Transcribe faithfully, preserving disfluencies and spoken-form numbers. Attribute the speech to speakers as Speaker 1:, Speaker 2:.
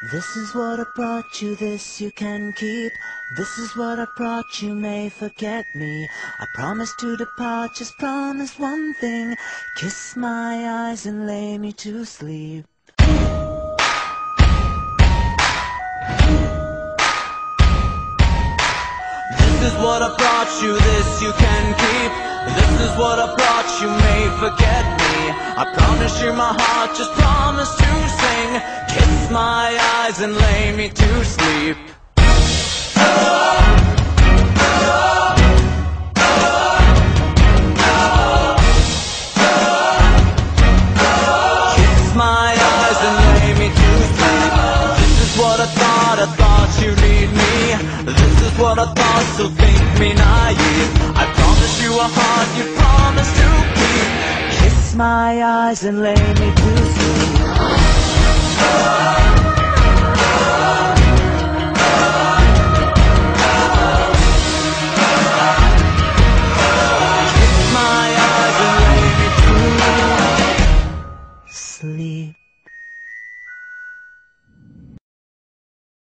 Speaker 1: This is what I brought you, this you can keep. This is what I brought you, may forget me. I promise to depart, just promise one thing. Kiss my eyes and lay me to sleep. This is what I brought you, this you can keep. This is what I brought you, may forget me. I promise you my heart, just promise to sing. Kiss my eyes and lay me to sleep. Kiss my eyes and lay me to sleep. This is what I thought, I thought you'd need me. This is what I thought, so think me naive. I promise you a heart you promise to keep. Kiss my eyes and lay me to sleep.